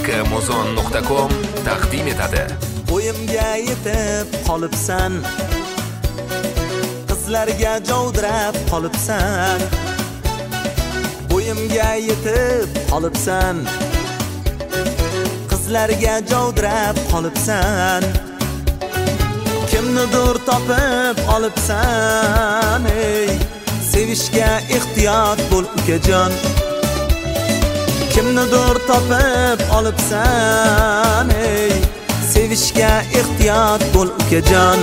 kmozon.com taqdim etadi. Qo'yimga yetib qolibsan, qizlarga jovdirab qolibsan. Qo'yimga yetib qolibsan, qizlarga jovdirab qolibsan. Kimnidir topib olibsan, ey sevishga ehtiyot bo'l ukajon. Kimnidir topib olibsan, ey sevishga ehtiyot bo'l ukajon.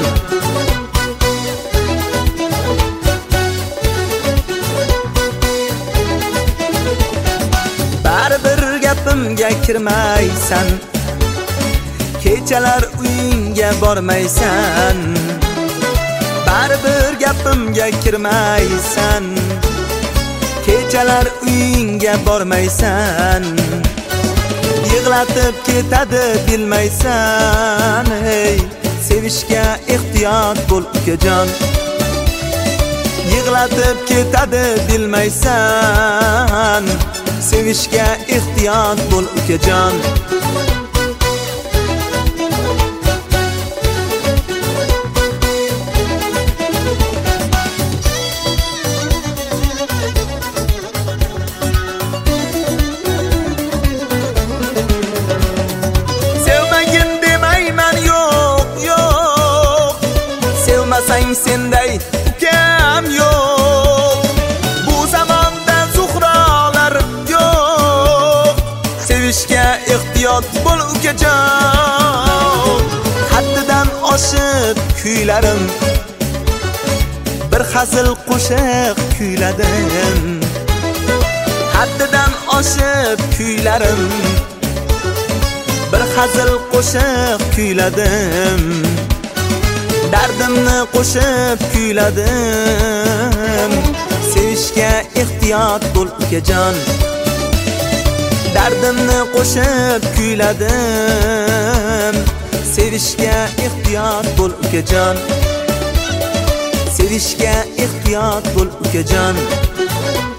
Baribir gapimga kirmaysan, kechalar uyingga bormaysan. Baribir gapimga kirmaysan, kechalar uyingga bormaysan. Yig'latib ketadi bilmaysan, ey sevishga ehtiyot bo'l ukajon. Yig'latib ketadi bilmaysan, sevishga ehtiyot bo'l ukajon. Sevmasang senday ukam yo'q, bu zamonda zuhrolar yo'q. Sevishga ehtiyot bo'l ukajon. Haddidan oshib kuylarim, bir hazil qo'shiq kuyladim. Haddidan oshib kuylarim, bir hazil qo'shiq kuyladim. Dardimni qo'shib kuyladim. Sevishga ehtiyot bo'l ukajon. Dardimni qo'shib kuyladim. Sevishga ehtiyot bo'l ukajon. Sevishga ehtiyot bo'l ukajon.